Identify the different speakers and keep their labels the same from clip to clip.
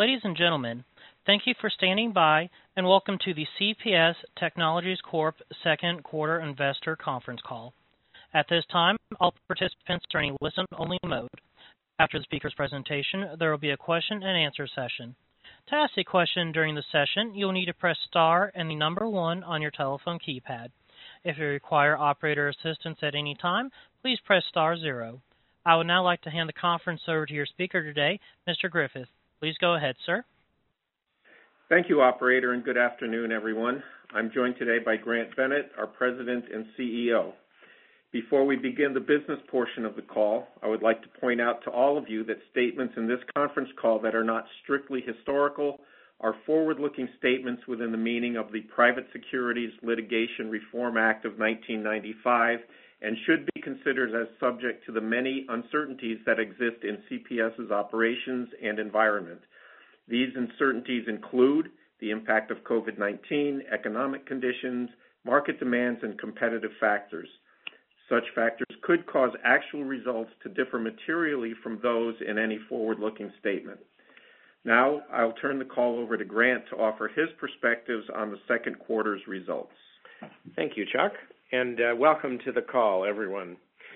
Speaker 1: Ladies and gentlemen, thank you for standing by and welcome to the CPS Technologies Corp. Second Quarter Investor Conference Call. At this time, all participants are in listen-only mode. After the speaker's presentation, there will be a question and answer session. To ask a question during the session, you will need to press star and the number 1 on your telephone keypad. If you require operator assistance at any time, please press star 0. I would now like to hand the conference over to your speaker today, Mr. Griffith. Please go ahead, sir.
Speaker 2: Thank you, operator, and good afternoon, everyone. I'm joined today by Grant Bennett, our President and CEO. Before we begin the business portion of the call, I would like to point out to all of you that statements in this conference call that are not strictly historical are forward-looking statements within the meaning of the Private Securities Litigation Reform Act of 1995 and should be considered as subject to the many uncertainties that exist in CPS's operations and environment. These uncertainties include the impact of COVID-19, economic conditions, market demands, and competitive factors. Such factors could cause actual results to differ materially from those in any forward-looking statement. Now, I'll turn the call over to Grant to offer his perspectives on the second quarter's results.
Speaker 3: Thank you, Chuck, and welcome to the call, everyone.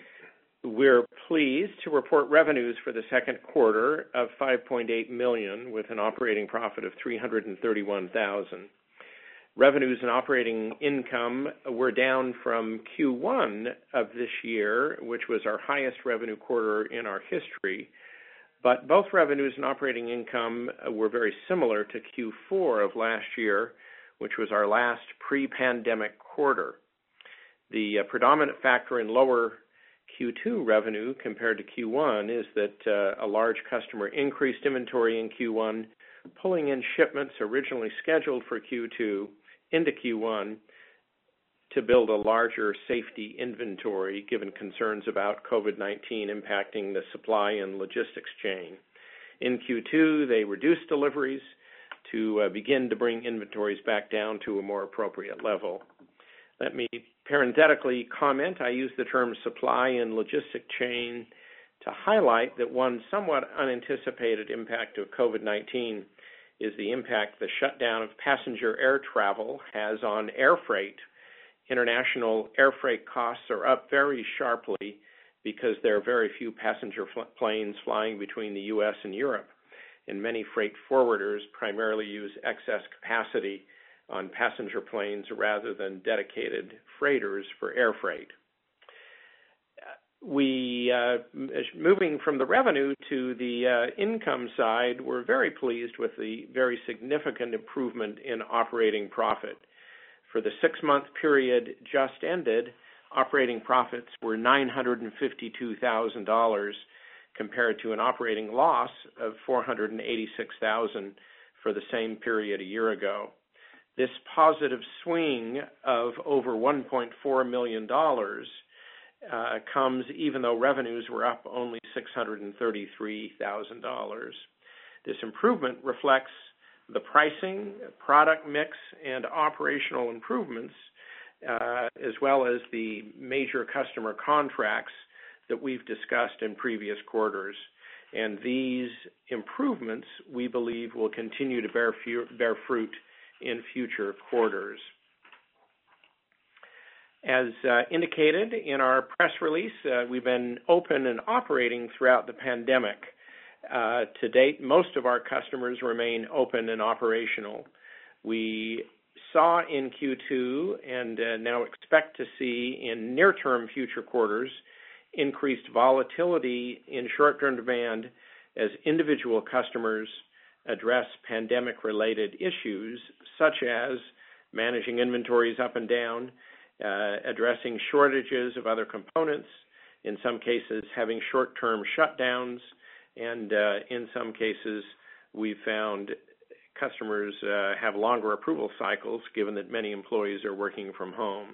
Speaker 3: We're pleased to report revenues for the second quarter of $5.8 million with an operating profit of $331,000. Revenues and operating income were down from Q1 of this year, which was our highest revenue quarter in our history, but both revenues and operating income were very similar to Q4 of last year, which was our last pre-pandemic quarter. The predominant factor in lower Q2 revenue compared to Q1 is that a large customer increased inventory in Q1, pulling in shipments originally scheduled for Q2 into Q1 to build a larger safety inventory given concerns about COVID-19 impacting the supply and logistics chain. In Q2, they reduced deliveries to begin to bring inventories back down to a more appropriate level. Let me parenthetically comment, I use the term supply and logistic chain to highlight that one somewhat unanticipated impact of COVID-19 is the impact the shutdown of passenger air travel has on air freight. International air freight costs are up very sharply because there are very few passenger planes flying between the U.S. and Europe, and many freight forwarders primarily use excess capacity on passenger planes rather than dedicated freighters for air freight. Moving from the revenue to the income side, we're very pleased with the very significant improvement in operating profit. For the 6-month period just ended, operating profits were $952,000 compared to an operating loss of $486,000 for the same period a year ago. This positive swing of over $1.4 million comes even though revenues were up only $633,000. This improvement reflects the pricing, product mix, and operational improvements, as well as the major customer contracts that we've discussed in previous quarters. And these improvements, we believe, will continue to bear fruit in future quarters. As indicated in our press release, we've been open and operating throughout the pandemic. To date, most of our customers remain open and operational. We saw in Q2 and now expect to see in near-term future quarters increased volatility in short-term demand as individual customers address pandemic-related issues such as managing inventories up and down, addressing shortages of other components, in some cases having short-term shutdowns, and in some cases we've found customers have longer approval cycles given that many employees are working from home.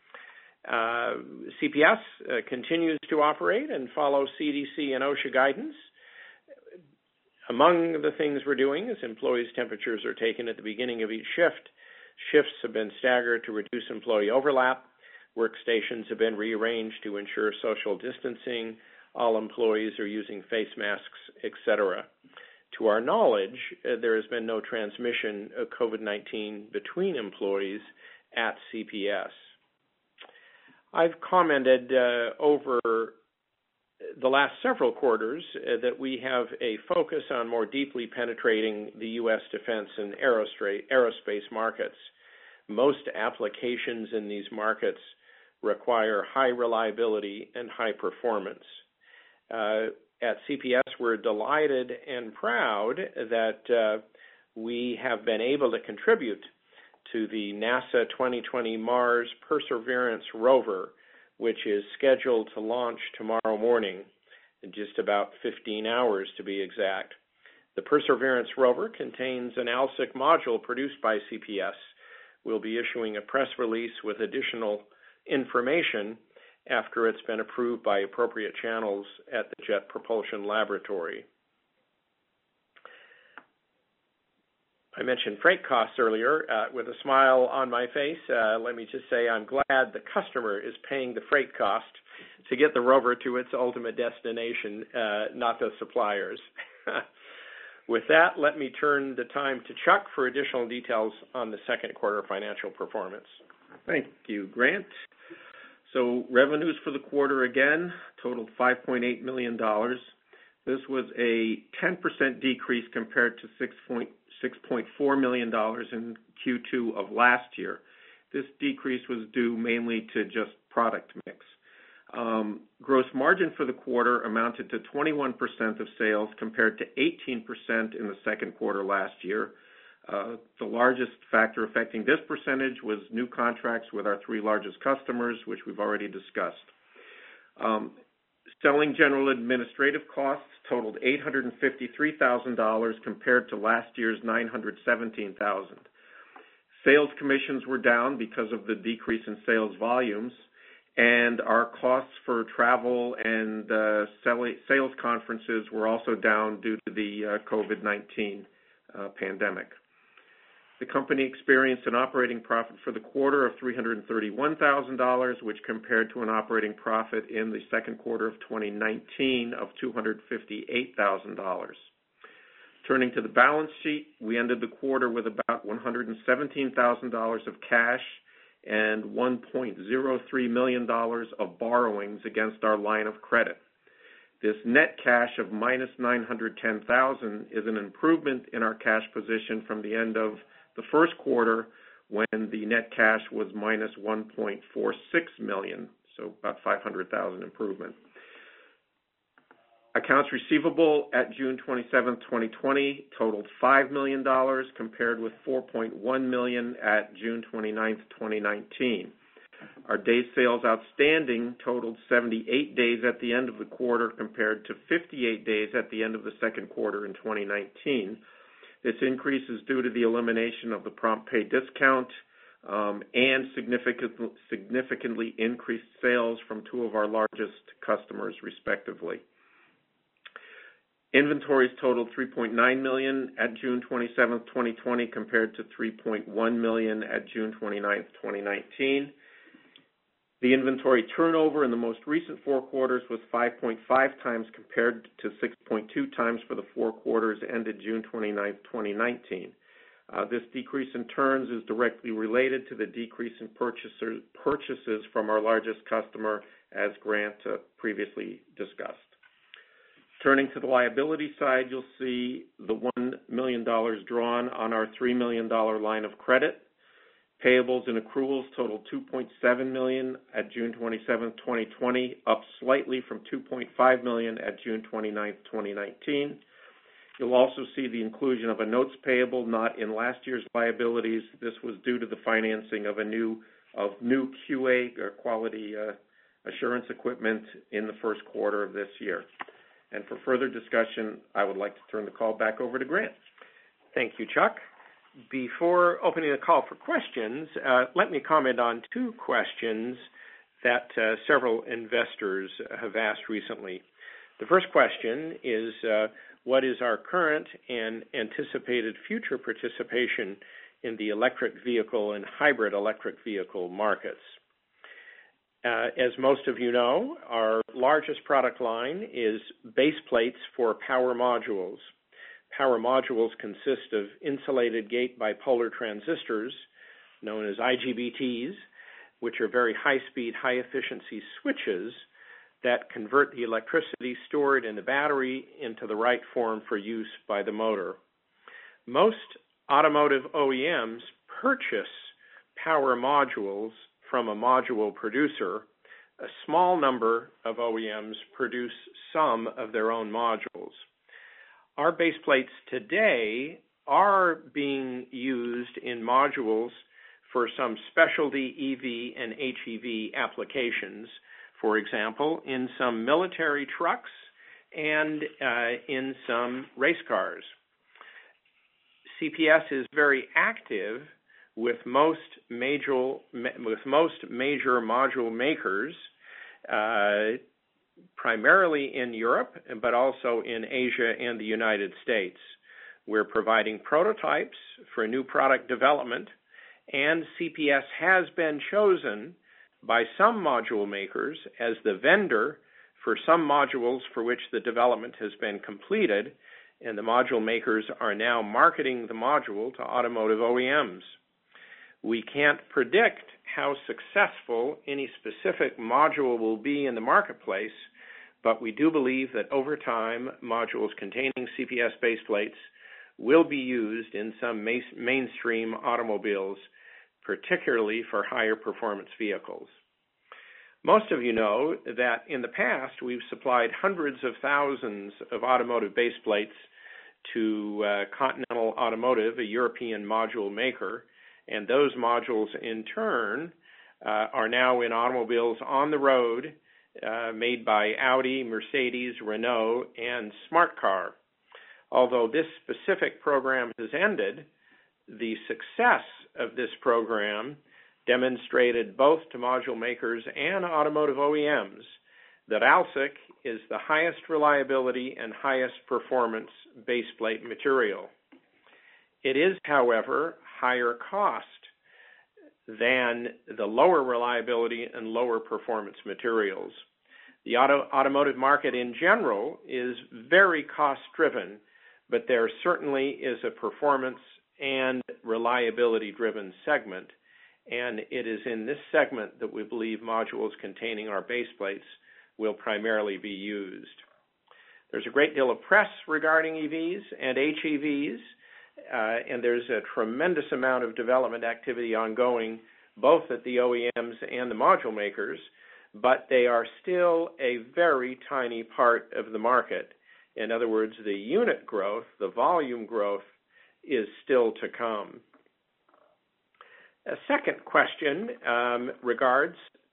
Speaker 3: CPS continues to operate and follow CDC and OSHA guidance. Among the things we're doing is employees' temperatures are taken at the beginning of each shift. Shifts have been staggered to reduce employee overlap. Workstations have been rearranged to ensure social distancing. All employees are using face masks, etc. To our knowledge, there has been no transmission of COVID-19 between employees at CPS. I've commented over the last several quarters that we have a focus on more deeply penetrating the U.S. defense and aerospace markets. Most applications in these markets require high reliability and high performance. At CPS, we're delighted and proud that we have been able to contribute to the NASA 2020 Mars Perseverance rover, which is scheduled to launch tomorrow morning, in just about 15 hours to be exact. The Perseverance rover contains an ALSIC module produced by CPS. We'll be issuing a press release with additional information after it's been approved by appropriate channels at the Jet Propulsion Laboratory. I mentioned freight costs earlier. With a smile on my face, let me just say I'm glad the customer is paying the freight cost to get the rover to its ultimate destination, not the suppliers. With that, let me turn the time to Chuck for additional details on the second quarter financial performance.
Speaker 2: Thank you, Grant. So revenues for the quarter again totaled $5.8 million. This was a 10% decrease compared to $6.4 million in Q2 of last year. This decrease was due mainly to just product mix. Gross margin for the quarter amounted to 21% of sales compared to 18% in the second quarter last year. The largest factor affecting this percentage was new contracts with our three largest customers, which we've already discussed. Selling general administrative costs totaled $853,000 compared to last year's $917,000. Sales commissions were down because of the decrease in sales volumes, and our costs for travel and sales conferences were also down due to the COVID-19 pandemic. The company experienced an operating profit for the quarter of $331,000, which compared to an operating profit in the second quarter of 2019 of $258,000. Turning to the balance sheet, we ended the quarter with about $117,000 of cash and $1.03 million of borrowings against our line of credit. This net cash of minus $910,000 is an improvement in our cash position from the end of the first quarter when the net cash was minus $1.46 million, so about $500,000 improvement. Accounts receivable at June 27, 2020 totaled $5 million compared with $4.1 million at June 29, 2019. Our days sales outstanding totaled 78 days at the end of the quarter compared to 58 days at the end of the second quarter in 2019. This increase is due to the elimination of the prompt pay discount and significantly increased sales from two of our largest customers, respectively. Inventories totaled $3.9 million at June 27, 2020, compared to $3.1 million at June 29, 2019. The inventory turnover in the most recent 4 quarters was 5.5 times compared to 6.2 times for the 4 quarters ended June 29, 2019. This decrease in turns is directly related to the decrease in purchases from our largest customer, as Grant previously discussed. Turning to the liability side, you'll see the $1 million drawn on our $3 million line of credit. Payables and accruals totaled $2.7 million at June 27, 2020, up slightly from $2.5 million at June 29, 2019. You'll also see the inclusion of a notes payable not in last year's liabilities. This was due to the financing of new QA quality assurance equipment in the first quarter of this year. And for further discussion, I would like to turn the call back over to Grant.
Speaker 3: Thank you, Chuck. Before opening the call for questions, let me comment on 2 questions that several investors have asked recently. The first question is, what is our current and anticipated future participation in the electric vehicle and hybrid electric vehicle markets? As most of you know, our largest product line is base plates for power modules. Power modules consist of insulated gate bipolar transistors, known as IGBTs, which are very high-speed, high-efficiency switches that convert the electricity stored in the battery into the right form for use by the motor. Most automotive OEMs purchase power modules from a module producer. A small number of OEMs produce some of their own modules. Our base plates today are being used in modules for some specialty EV and HEV applications, for example, in some military trucks and in some race cars. CPS is very active with most major module makers, primarily in Europe, but also in Asia and the United States. We're providing prototypes for new product development, and CPS has been chosen by some module makers as the vendor for some modules for which the development has been completed, and the module makers are now marketing the module to automotive OEMs. We can't predict how successful any specific module will be in the marketplace, but we do believe that over time, modules containing CPS baseplates will be used in some mainstream automobiles, particularly for higher performance vehicles. Most of you know that in the past, we've supplied hundreds of thousands of automotive baseplates to Continental Automotive, a European module maker, and those modules in turn are now in automobiles on the road made by Audi, Mercedes, Renault, and Smart Car. Although this specific program has ended, the success of this program demonstrated both to module makers and automotive OEMs that AlSiC is the highest reliability and highest performance baseplate material. It is, however, higher cost than the lower reliability and lower performance materials. The automotive market in general is very cost-driven, but there certainly is a performance and reliability-driven segment, and it is in this segment that we believe modules containing our baseplates will primarily be used. There's a great deal of press regarding EVs and HEVs, and there's a tremendous amount of development activity ongoing, both at the OEMs and the module makers, but they are still a very tiny part of the market. In other words, the unit growth, the volume growth, is still to come. A second question regards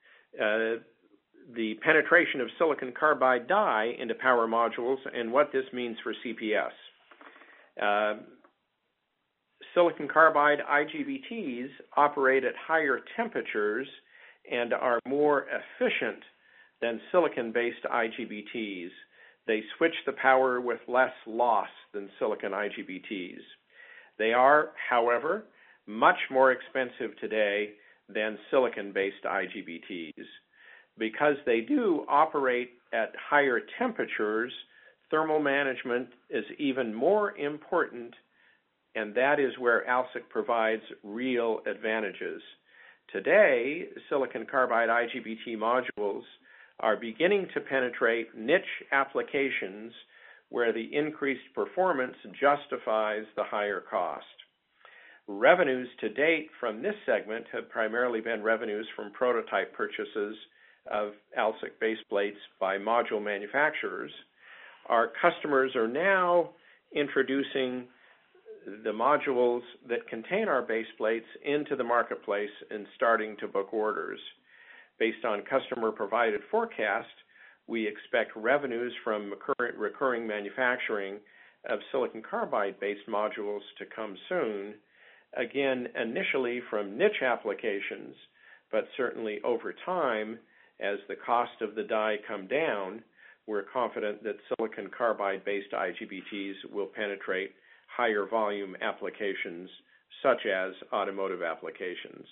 Speaker 3: the penetration of silicon carbide die into power modules and what this means for CPS. Silicon carbide IGBTs operate at higher temperatures and are more efficient than silicon-based IGBTs. They switch the power with less loss than silicon IGBTs. They are, however, much more expensive today than silicon-based IGBTs. Because they do operate at higher temperatures, thermal management is even more important, and that is where AlSiC provides real advantages. Today, silicon carbide IGBT modules are beginning to penetrate niche applications where the increased performance justifies the higher cost. Revenues to date from this segment have primarily been revenues from prototype purchases of AlSiC baseplates by module manufacturers. Our customers are now introducing the modules that contain our baseplates into the marketplace and starting to book orders. Based on customer-provided forecast, we expect revenues from recurring manufacturing of silicon carbide-based modules to come soon, again, initially from niche applications, but certainly over time, as the cost of the die come down, we're confident that silicon carbide-based IGBTs will penetrate higher volume applications, such as automotive applications.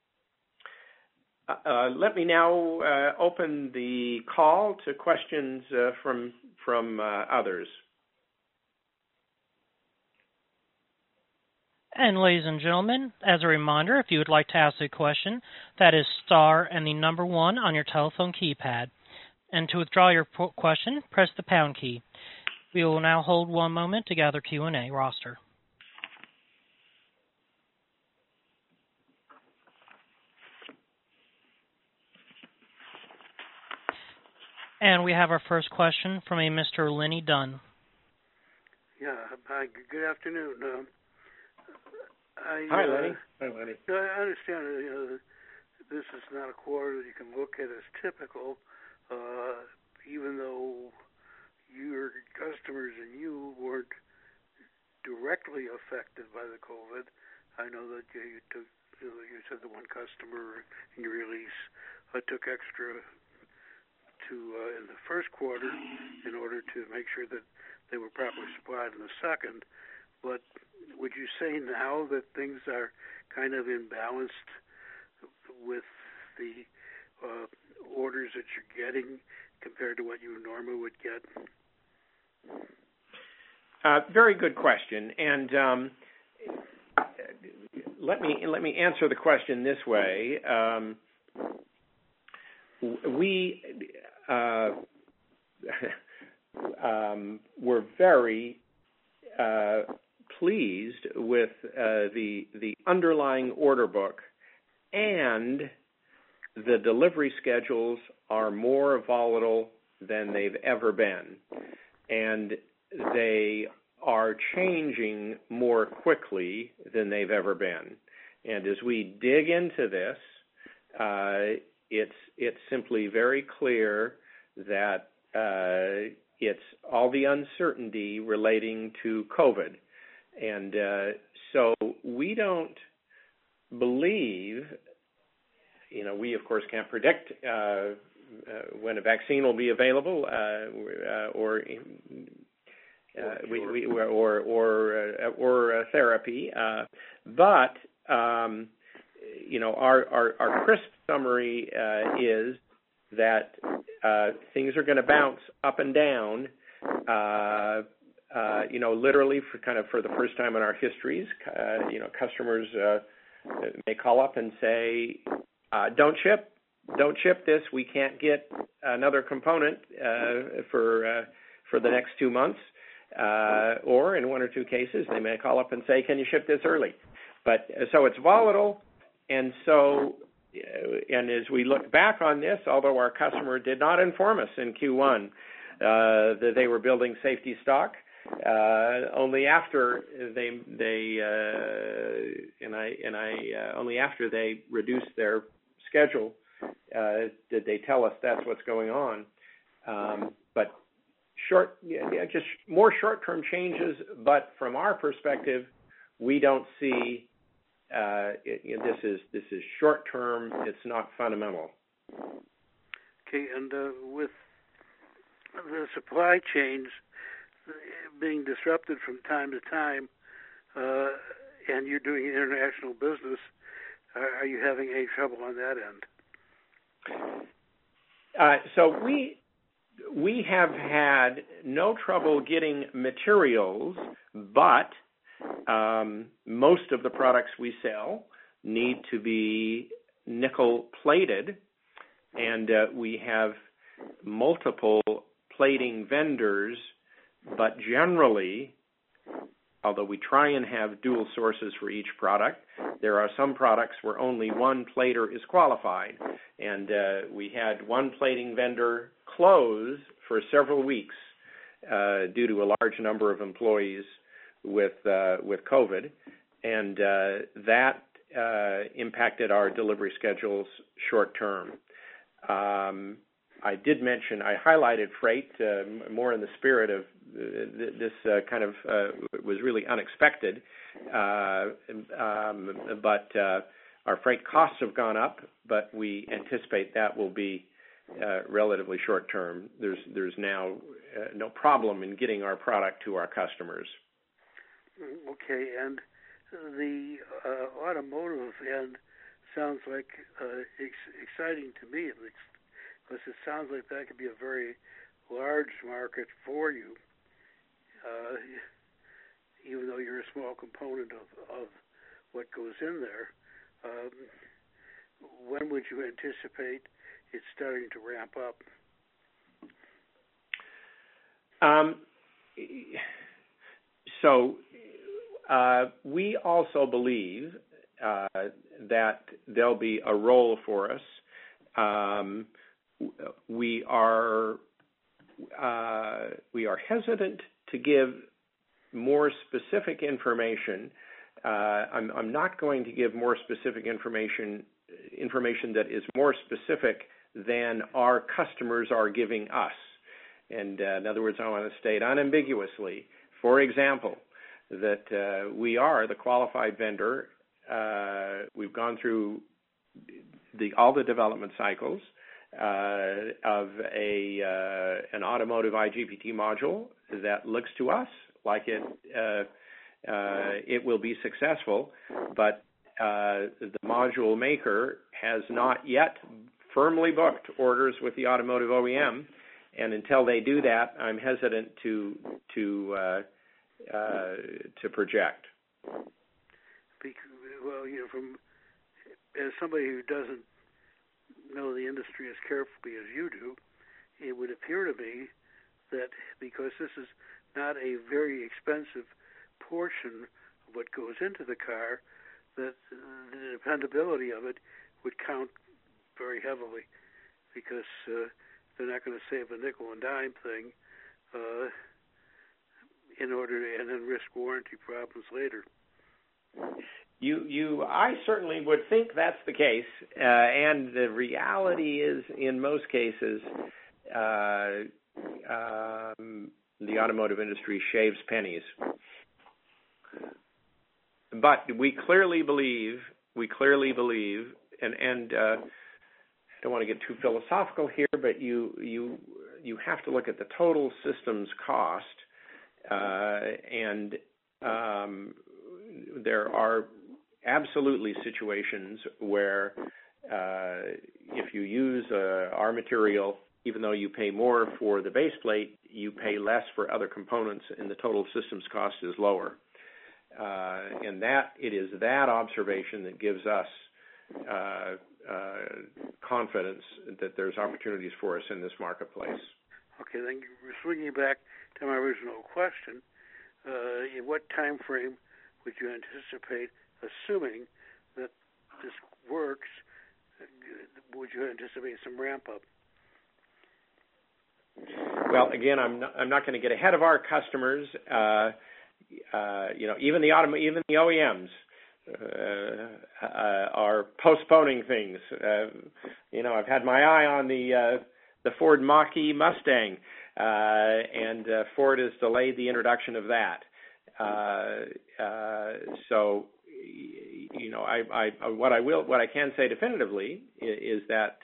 Speaker 3: Let me now open the call to questions from others.
Speaker 1: And ladies and gentlemen, as a reminder, if you would like to ask a question, that is star and the number 1 on your telephone keypad. And to withdraw your question, press the pound key. We will now hold one moment to gather Q&A roster. And we have our first question from a Mr. Lenny Dunn.
Speaker 4: Yeah, hi, good afternoon.
Speaker 3: Hi, Lenny. Hi, Lenny.
Speaker 4: I understand this is not a quarter that you can look at as typical, even though your customers and you weren't directly affected by the COVID. I know that you said the one customer in your release took extra in the first quarter in order to make sure that they were properly supplied in the second. But would you say now that things are kind of imbalanced with the orders that you're getting compared to what you normally would get?
Speaker 3: Very good question, and let me answer the question this way. We were very pleased with the underlying order book, and the delivery schedules are more volatile than they've ever been, and they are changing more quickly than they've ever been. And as we dig into this, it's simply very clear that it's all the uncertainty relating to COVID. And so we don't believe, we of course can't predict when a vaccine will be available or a therapy, but our crisp summary is that things are going to bounce up and down. Literally for the first time in our histories, customers may call up and say, "Don't ship this. We can't get another component for the next 2 months." Or in one or two cases, they may call up and say, "Can you ship this early?" But so it's volatile, and as we look back on this, although our customer did not inform us in Q1 that they were building safety stock, only after only after they reduced their schedule did they tell us that's what's going on. But just more short-term changes. But from our perspective, we don't see this is short-term. It's not fundamental.
Speaker 4: Okay, and with the supply chains being disrupted from time to time, and you're doing international business, are you having any trouble on that end?
Speaker 3: So we have had no trouble getting materials, but most of the products we sell need to be nickel plated, and we have multiple plating vendors, but generally, although we try and have dual sources for each product, there are some products where only one plater is qualified. And we had one plating vendor close for several weeks due to a large number of employees with COVID, and that impacted our delivery schedules short term. I did mention, I highlighted freight more in the spirit of this was really unexpected, but our freight costs have gone up, but we anticipate that will be relatively short term. There's now no problem in getting our product to our customers.
Speaker 4: Okay, and the automotive end sounds like exciting to me, at least, because it sounds like that could be a very large market for you, even though you're a small component of what goes in there. When would you anticipate it's starting to ramp up?
Speaker 3: So we also believe that there'll be a role for us. We are hesitant to give more specific information. I'm not going to give more specific information that is more specific than our customers are giving us. And in other words, I want to state unambiguously, for example, that we are the qualified vendor. We've gone through all the development cycles of an automotive IGBT module that looks to us like it will be successful, but the module maker has not yet firmly booked orders with the automotive OEM, and until they do that, I'm hesitant to project.
Speaker 4: Well, as somebody who doesn't know the industry as carefully as you do, it would appear to me that because this is not a very expensive portion of what goes into the car, that the dependability of it would count very heavily, because they're not going to save a nickel and dime thing in order to, and then risk warranty problems later.
Speaker 3: I certainly would think that's the case, and the reality is, in most cases, the automotive industry shaves pennies. But we clearly believe, and I don't want to get too philosophical here, but you have to look at the total systems cost, and there are absolutely situations where if you use our material, even though you pay more for the base plate, you pay less for other components, and the total systems cost is lower. And it is that observation that gives us confidence that there's opportunities for us in this marketplace.
Speaker 4: Okay, then swinging back to my original question, in what time frame would you anticipate, assuming that this works, would you anticipate some ramp up?
Speaker 3: Well, again, I'm not going to get ahead of our customers. Even the OEMs are postponing things. I've had my eye on the Ford Mach-E Mustang, and Ford has delayed the introduction of that. So, what I can say definitively is that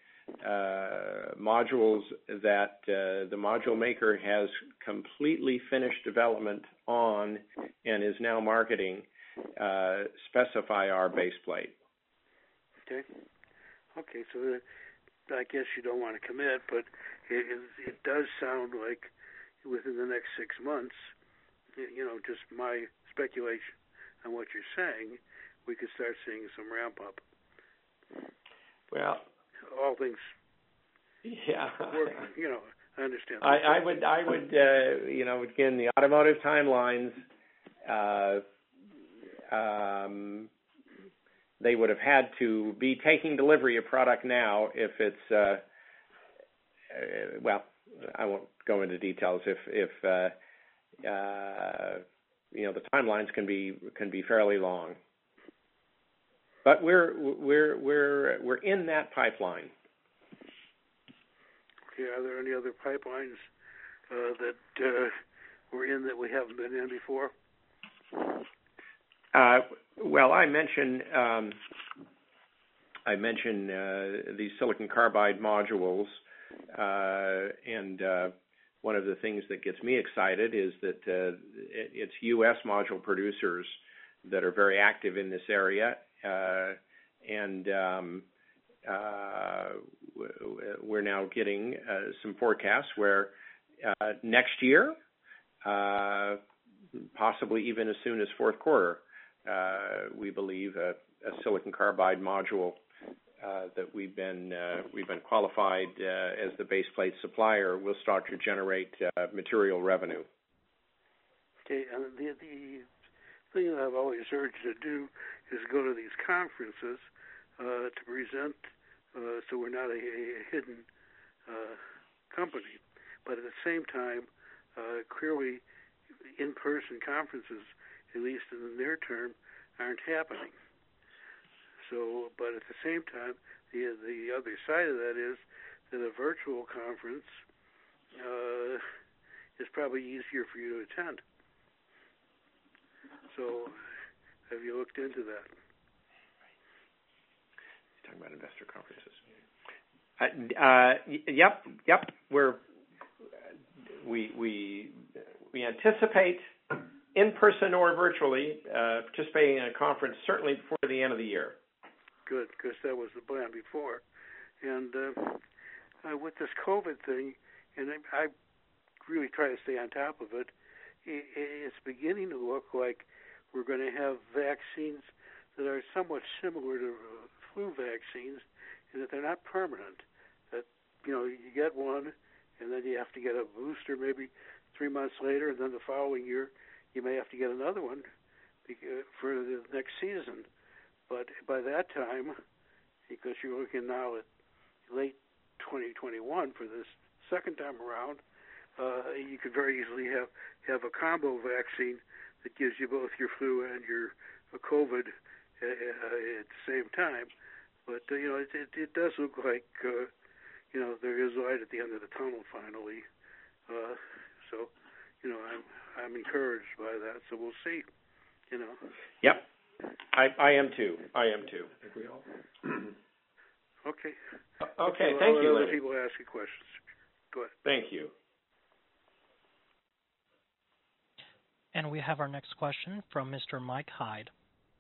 Speaker 3: modules that the module maker has completely finished development on and is now marketing specify our base plate.
Speaker 4: Okay, so I guess you don't want to commit, but it does sound like within the next 6 months, just my speculation on what you're saying, we could start seeing some ramp up.
Speaker 3: Well,
Speaker 4: all things.
Speaker 3: Yeah.
Speaker 4: Working, I understand.
Speaker 3: I would, again, the automotive timelines, they would have had to be taking delivery of product now if it's, I won't go into details if the timelines can be fairly long. But we're in that pipeline.
Speaker 4: Okay, are there any other pipelines that we're in that we haven't been in before?
Speaker 3: Well, I mentioned these silicon carbide modules, and one of the things that gets me excited is that it's U.S. module producers that are very active in this area, and we're now getting some forecasts where next year, possibly even as soon as fourth quarter, we believe, a silicon carbide module that we've been qualified as the base plate supplier will start to generate material revenue.
Speaker 4: Okay, and the thing that I've always urged to do is go to these conferences to present, so we're not a hidden company. But at the same time, clearly, in-person conferences, at least in the near term, aren't happening. So, but at the same time, the other side of that is that a virtual conference is probably easier for you to attend. So, have you looked into that?
Speaker 3: You're talking about investor conferences. Yep. We anticipate, in person or virtually, participating in a conference certainly before the end of the year.
Speaker 4: Good, because that was the plan before. And with this COVID thing, and I really try to stay on top of it, it's beginning to look like we're going to have vaccines that are somewhat similar to flu vaccines, and that they're not permanent. That, you get one, and then you have to get a booster maybe 3 months later, and then the following year you may have to get another one for the next season. But by that time, because you're looking now at late 2021 for this second time around, you could very easily have a combo vaccine that gives you both your flu and your COVID at the same time. But it does look like there is light at the end of the tunnel finally. So I'm encouraged by that. So we'll see.
Speaker 3: Yep. I am too. I think we all.
Speaker 4: Okay.
Speaker 3: Okay. Thank you.
Speaker 4: Other people ask you questions. Go ahead.
Speaker 3: Thank you.
Speaker 1: And we have our next question from Mr. Mike Hyde.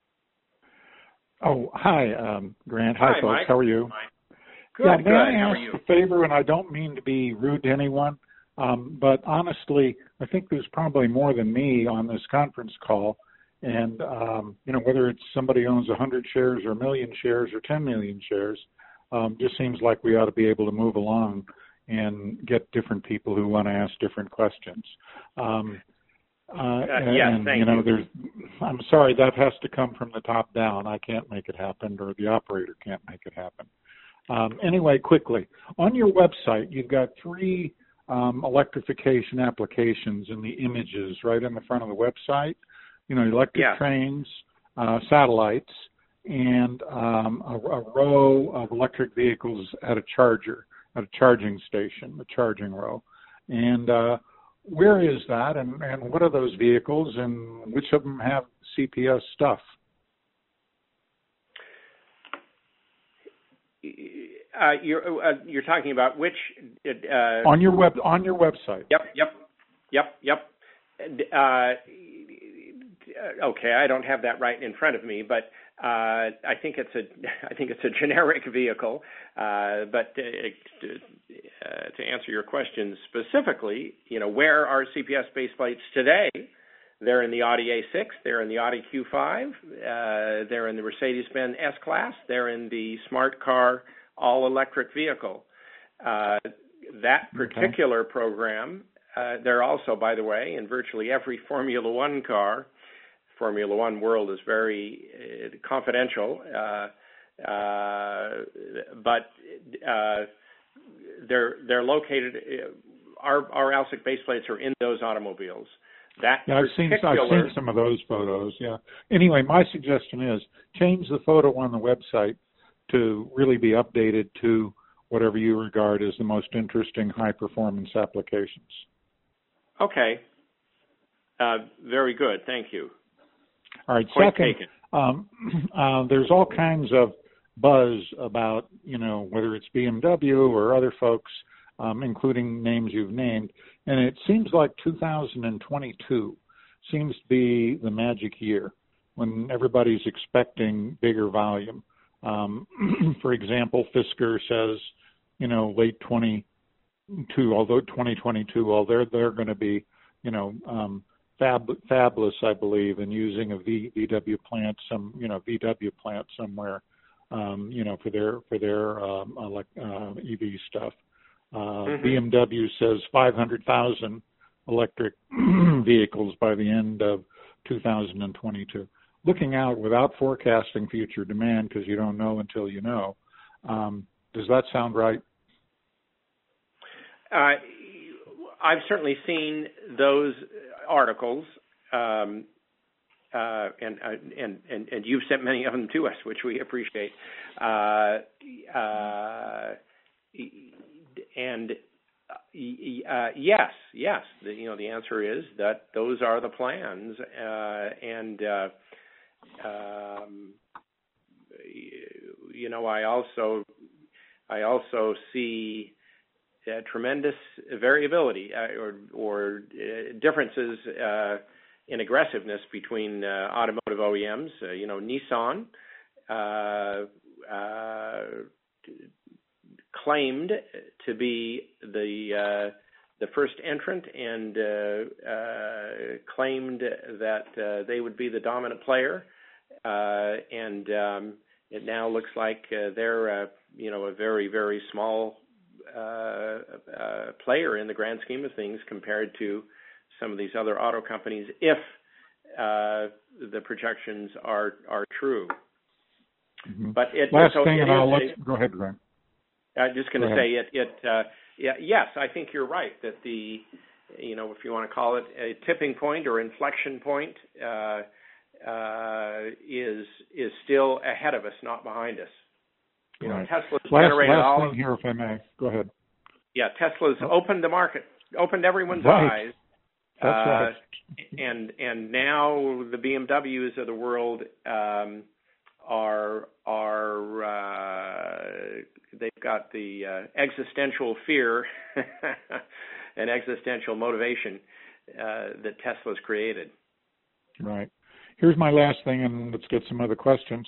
Speaker 5: Oh, hi, Grant. Hi, folks.
Speaker 3: Mike.
Speaker 5: How are you?
Speaker 3: Good.
Speaker 5: Yeah,
Speaker 3: good.
Speaker 5: may I
Speaker 3: How are
Speaker 5: ask
Speaker 3: you?
Speaker 5: a favor, and I don't mean to be rude to anyone, but honestly, I think there's probably more than me on this conference call. And, whether it's somebody owns 100 shares or 1 million shares or 10 million shares, just seems like we ought to be able to move along and get different people who want to ask different questions.
Speaker 3: Yes, thank you.
Speaker 5: I'm sorry, that has to come from the top down. I can't make it happen, or the operator can't make it happen. Anyway, quickly, on your website, you've got 3 electrification applications in the images right in the front of the website. Electric trains, satellites, and a row of electric vehicles at a charging station, a charging row. And where is that, and what are those vehicles, and which of them have CPS stuff?
Speaker 3: You're talking about which?
Speaker 5: On your website.
Speaker 3: Yep. Okay, I don't have that right in front of me, but I think it's a generic vehicle. But to answer your question specifically, where are CPS baseplates today? They're in the Audi A6, they're in the Audi Q5, they're in the Mercedes-Benz S-Class, they're in the Smart Car all-electric vehicle. That particular program, they're also, by the way, in virtually every Formula One car. Formula One world is very confidential, but they're located. Our AlSiC baseplates are in those automobiles.
Speaker 5: I've seen some of those photos. Yeah. Anyway, my suggestion is change the photo on the website to really be updated to whatever you regard as the most interesting high-performance applications.
Speaker 3: Okay. Very good. Thank you.
Speaker 5: All right.
Speaker 3: Point
Speaker 5: Second, there's all kinds of buzz about, whether it's BMW or other folks, including names you've named, and it seems like 2022 seems to be the magic year when everybody's expecting bigger volume. For example, Fisker says, late 22, although they're going to be, fabless, I believe, in using a VW plant, VW plant somewhere, for their EV stuff. BMW says 500,000 electric vehicles by the end of 2022. Looking out without forecasting future demand, because you don't know until you know, does that sound right?
Speaker 3: I've certainly seen those articles, and you've sent many of them to us, which we appreciate. Yes. The answer is that those are the plans, I also see tremendous variability or differences in aggressiveness between automotive OEMs. Nissan claimed to be the first entrant and claimed that they would be the dominant player, and it now looks like they're a very, very small player in the grand scheme of things compared to some of these other auto companies, if the projections are true.
Speaker 5: Mm-hmm.
Speaker 3: But
Speaker 5: go ahead, Grant.
Speaker 3: I'm just going to say yes, I think you're right that if you want to call it a tipping point or inflection point, is still ahead of us, not behind us.
Speaker 5: Right.
Speaker 3: Tesla's
Speaker 5: generated last thing here, if I may. Go ahead.
Speaker 3: Yeah, Tesla's opened the market, opened everyone's
Speaker 5: right.
Speaker 3: eyes.
Speaker 5: That's right.
Speaker 3: And now the BMWs of the world they've got the existential fear and existential motivation that Tesla's created.
Speaker 5: Right. Here's my last thing, and let's get some other questions.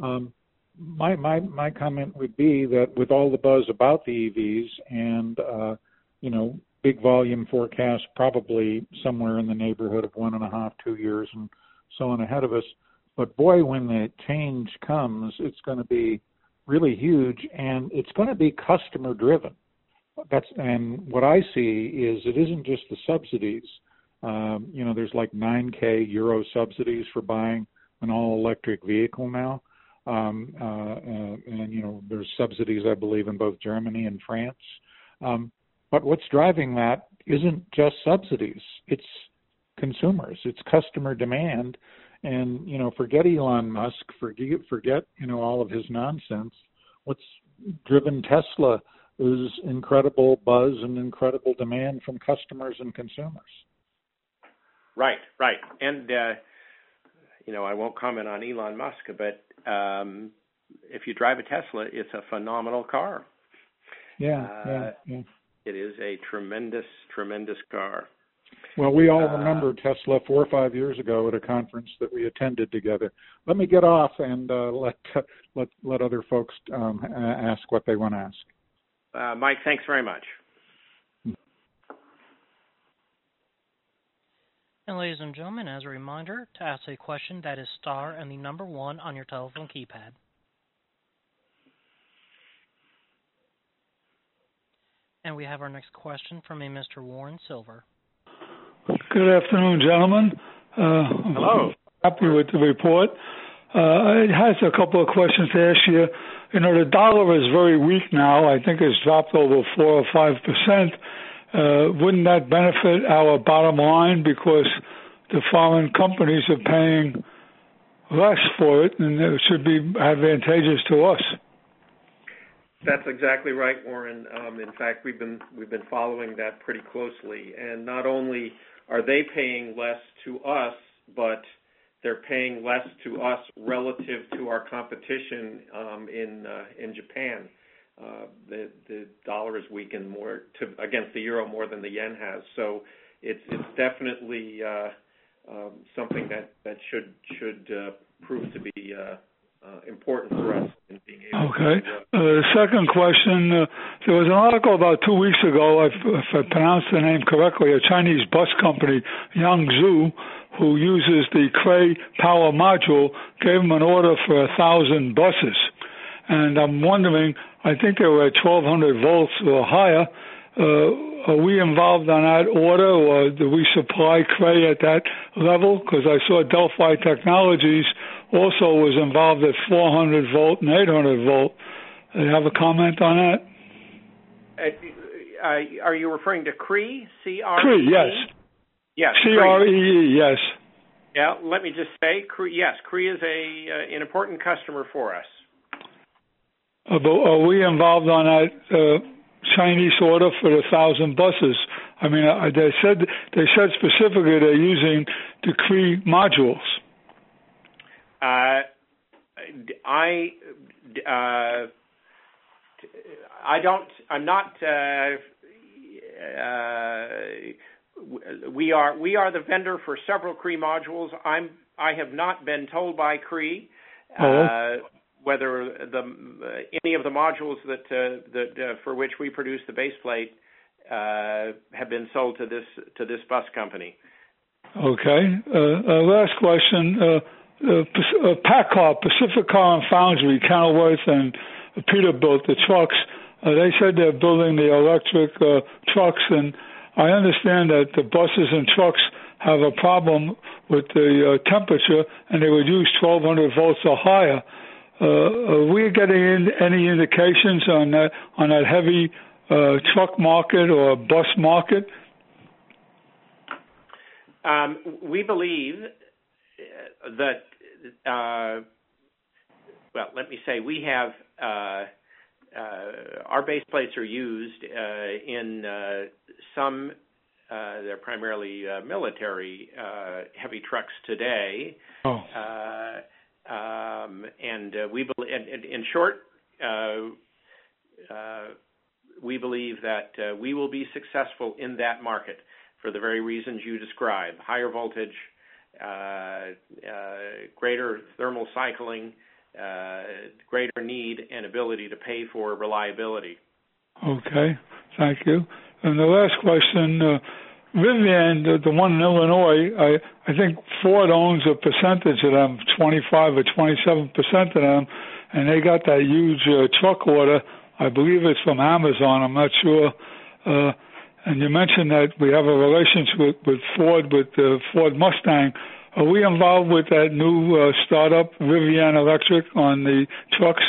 Speaker 5: My comment would be that with all the buzz about the EVs and big volume forecast, probably somewhere in the neighborhood of 1.5, 2 years, and so on ahead of us. But boy, when the change comes, it's going to be really huge, and it's going to be customer driven. And what I see is it isn't just the subsidies. There's like 9K euro subsidies for buying an all-electric vehicle now. And there's subsidies, I believe, in both Germany and France. But what's driving that isn't just subsidies. It's consumers. It's customer demand. And, forget Elon Musk, forget all of his nonsense. What's driven Tesla is incredible buzz and incredible demand from customers and consumers.
Speaker 3: Right. And, I won't comment on Elon Musk, but if you drive a Tesla, it's a phenomenal car.
Speaker 5: Yeah.
Speaker 3: It is a tremendous, tremendous car.
Speaker 5: Well, we all remember Tesla 4 or 5 years ago at a conference that we attended together. Let me get off and let other folks ask what they want to ask.
Speaker 3: Mike, thanks very much.
Speaker 1: And ladies and gentlemen, as a reminder, to ask a question, that is star and the number 1 on your telephone keypad. And we have our next question from a Mr. Warren Silver.
Speaker 6: Good afternoon, gentlemen.
Speaker 3: Hello.
Speaker 6: Happy with the report. I have a couple of questions to ask you. The dollar is very weak now. I think it's dropped over 4 or 5%. Wouldn't that benefit our bottom line because the foreign companies are paying less for it, and it should be advantageous to us?
Speaker 2: That's exactly right, Warren. In fact, we've been following that pretty closely, and not only are they paying less to us, but they're paying less to us relative to our competition in Japan. The dollar has weakened more against the euro more than the yen has, so it's definitely something that should prove to be important for us in being able.
Speaker 6: Okay. Second question, there was an article about 2 weeks ago, if I pronounced the name correctly, a Chinese bus company, Yangzhou, who uses the Cray power module, gave them an order for 1,000 buses. And I'm wondering, I think they were at 1,200 volts or higher. Are we involved on that order, or do we supply Cray at that level? Because I saw Delphi Technologies also was involved at 400 volt and 800 volt. Do you have a comment on that?
Speaker 3: Are you referring to Cree? C-R-E?
Speaker 6: Cree, yes.
Speaker 3: Yes.
Speaker 6: C-R-E-E, yes.
Speaker 3: Yeah, let me just say, yes, Cree is an important customer for us.
Speaker 6: But are we involved on that Chinese order for 1,000 buses? I mean, they said specifically they're using the Cree modules.
Speaker 3: We are the vendor for several Cree modules. I have not been told by Cree whether any of the modules that for which we produce the base plate have been sold to this bus company.
Speaker 6: Okay. Last question. PACCAR, Pacific Car and Foundry, Kenilworth and Peterbilt, the trucks, they said they're building the electric trucks, and I understand that the buses and trucks have a problem with the temperature, and they would use 1,200 volts or higher. Are we getting any indications on that heavy truck market or bus market?
Speaker 3: We believe that, let me say, we have our base plates are used in some, they're primarily military heavy trucks today.
Speaker 6: Oh.
Speaker 3: And we believe, in short, we believe that we will be successful in that market for the very reasons you describe: higher voltage, greater thermal cycling, greater need and ability to pay for reliability. Okay,
Speaker 6: thank you. And the last question, Rivian, the one in Illinois, I think Ford owns a percentage of them, 25 or 27% of them, and they got that huge truck order. I believe it's from Amazon, I'm not sure. And you mentioned that we have a relationship with Ford, with the Ford Mustang. Are we involved with that new startup, Rivian Electric, on the trucks?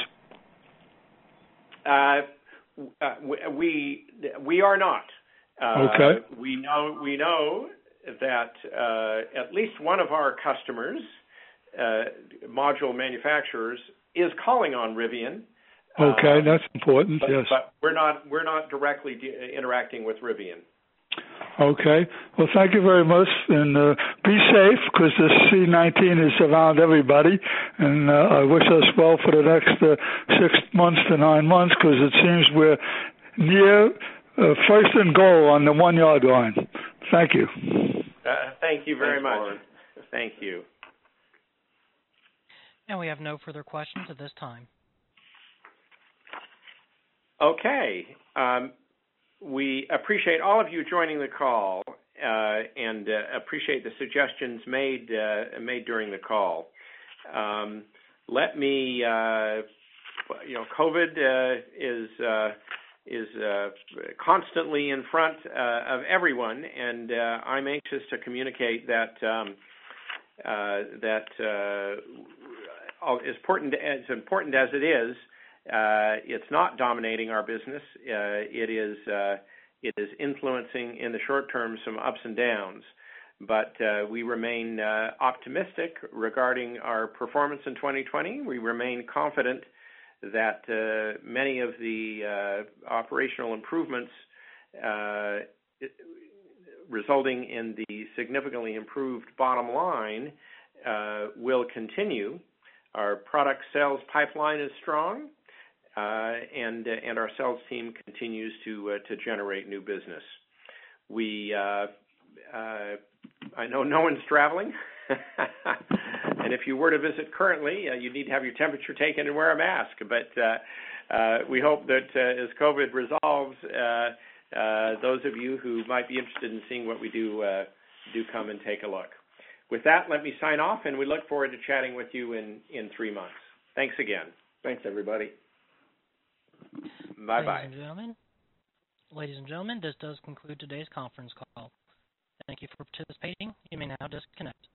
Speaker 3: We are not.
Speaker 6: Okay.
Speaker 3: We know that at least one of our customers, module manufacturers, is calling on Rivian.
Speaker 6: Okay, that's important. Yes.
Speaker 3: But we're not directly interacting with Rivian.
Speaker 6: Okay. Well, thank you very much, and be safe, because this C-19 is around everybody, and I wish us well for the next 6 months to 9 months, because it seems we're near first and goal on the 1 yard line. Thank you.
Speaker 3: Thank you very much. Warren. Thank you.
Speaker 1: And we have no further questions at this time.
Speaker 3: Okay. We appreciate all of you joining the call and appreciate the suggestions made during the call. Let me, COVID is constantly in front of everyone, and I'm anxious to communicate that as important as it is, it's not dominating our business. It is influencing in the short term some ups and downs, but we remain optimistic regarding our performance in 2020. We remain confident that many of the operational improvements resulting in the significantly improved bottom line will continue. Our product sales pipeline is strong, and our sales team continues to generate new business. I know no one's traveling, And if you were to visit currently, you need to have your temperature taken and wear a mask. But we hope that as COVID resolves, those of you who might be interested in seeing what we do come and take a look. With that, let me sign off, and we look forward to chatting with you in 3 months. Thanks again.
Speaker 2: Thanks, everybody.
Speaker 3: Bye-bye.
Speaker 1: Ladies and gentlemen, this does conclude today's conference call. Thank you for participating. You may now disconnect.